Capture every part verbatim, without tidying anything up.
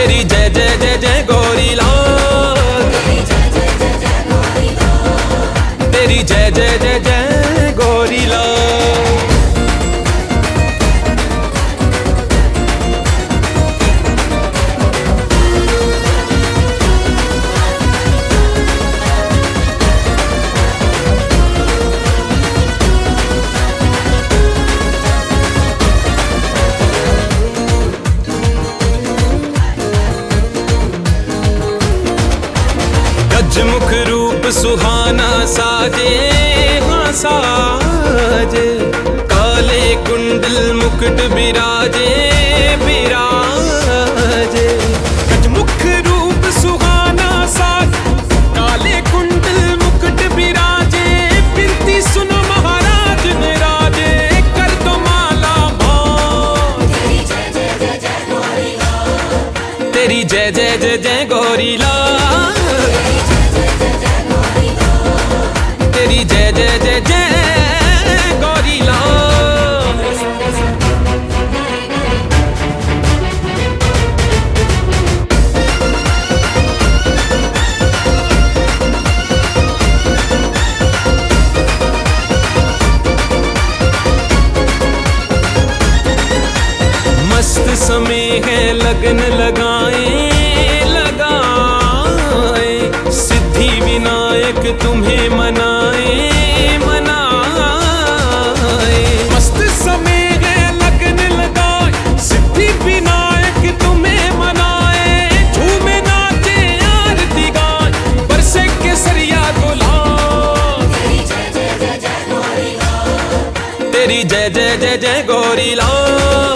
तेरी जय जय जय जय गौरी लाल, तेरी जय जय जय जय गौरी लाल। गजमुख रूप सुहाना साजे, हाँ साजे, काले कुंडल मुकुट बिराजे बिराजे। गजमुख रूप सुहाना साजे, काले कुंडल मुकुट बिराजे, बिनती सुनो महाराज निराजे, कर दो माला भार। तेरी जय जय जय जय गौरी लाल, तेरी जय जय जय जय गौरी लाल, तेरी जय जय जय जय गौरी लाल। मस्त समय है लगन लगाए लगाए, सिद्धि विनायक तुम्हें मनाए मनाए। मस्त समय है लगन लगाए, सिद्धि विनायक तुम्हें मनाए, झूमे नाचे आरती गाए, बरसे केसरिया गुलाल। तेरी जय जय जय जय गौरी लाल, तेरी जय जय जय जय गौरी लाल,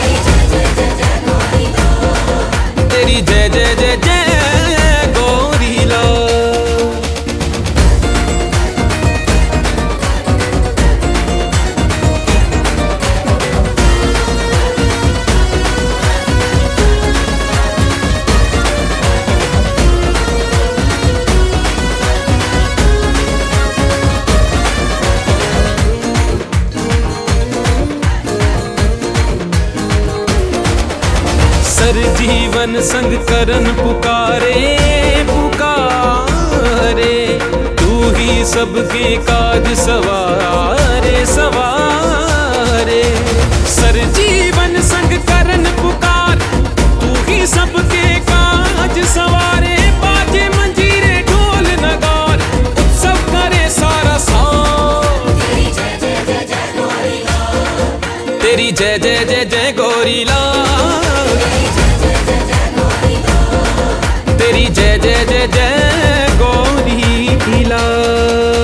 तेरी जय जय जय जय गौरी लाल। सर जीवन संग करन पुकारे पुकारे, तू ही सबके काज सवारे सवारे। सर जीवन संग करन पुकार, तू ही सबके काज सवारे, बाजे मंजीरे ढोल नगार, उत्सव करे सारा सार। तेरी जय जय जय जय गौरी लाल, तेरी जय जय जय जय गौरी लाल, तेरी जय जय जय जय गौरी लाल।